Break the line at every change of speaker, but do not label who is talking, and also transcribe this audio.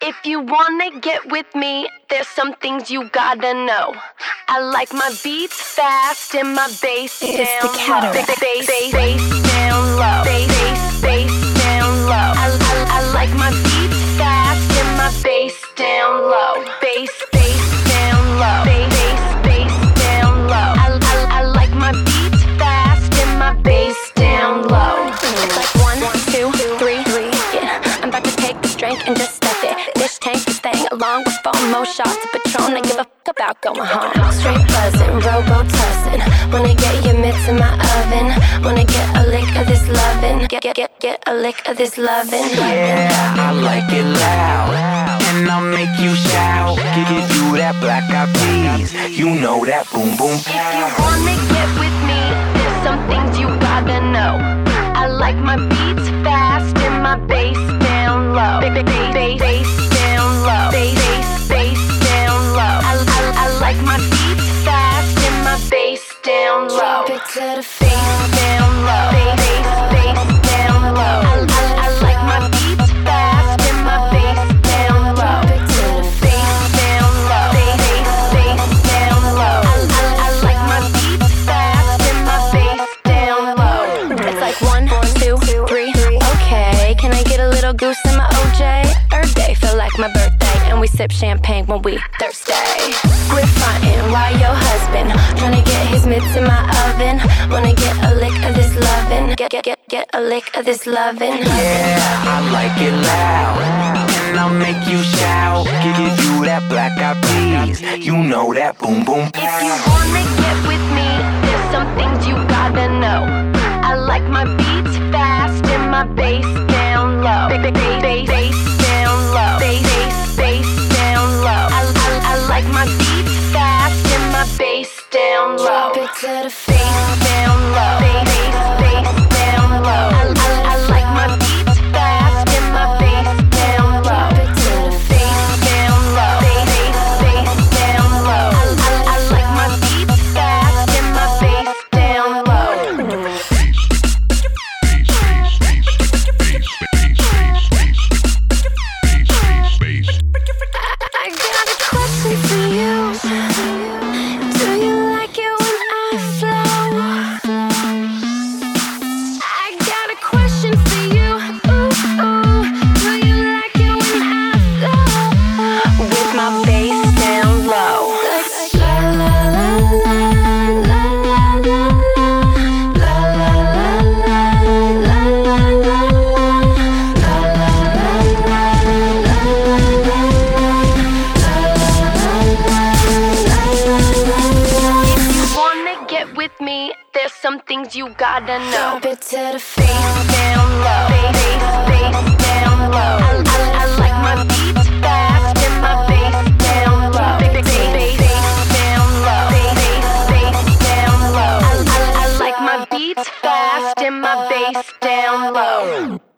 If you wanna get with me, there's some things you gotta know. I like my beats fast and my bass down
the
low.
Cataract.
Bass down low. Bass down low. I like my beats fast and my bass down low. Bass down low. Bass down low. I like my beats fast and my bass down low. It's like 1, 2, 3. Yeah, I'm about to take this drink and just stuff it. This tank is staying along with 4 more shots of Patron. I give a fuck about going home. Straight buzzing, robo-tussing. Wanna get your mitts in my oven. Wanna get a lick of this lovin'. Get a lick of this lovin'.
Yeah, I like it loud, and I'll make you shout. Give you that black eyed peas, you know that boom boom
If you wanna get with me, there's some things you gotta know. I like my beats fast and my bass down low. Bass down low. Bass down low. I like my beats fast and my bass down low.
Drop it to the
Bass down low. Bass down low. I like my beats fast and my bass down low. Bass down low. Bass down low. I like my beats fast and my bass down low. It's like 1, 2, 3. Okay, can I get a little goose in my OJ? Earth day feel like my birthday, and we sip champagne when we thirsty. Quit frontin', why your husband tryna get his mitts in my oven? Wanna get a lick of this lovin'? Get a lick of this lovin'.
Yeah, I like it loud, and I'll make you shout. Give you that black eyed peas, you know that boom boom
If you wanna get with me, there's some things you gotta know. I like my beats fast and my bass down low. Bass down low. Bass down low. I like my beats fast and my bass down low.
Drop it to the
Bass down low. Bass down low. I like my beats fast and my bass down low. Bass down low. Bass down low. I like my beats fast and my bass down low.
I got a question for you. Do you like it when I flow? I got a question for you. Ooh, do you like it when I flow?
With my bass down low.
Like la la la la la la la la la la la la
If you wanna get with me, there's some things you gotta know.
Drop it to the
Bass down low. Bass down low. I like my beats fast and my bass down low. Bass down low. Bass down low. I like my beats fast and my bass down low.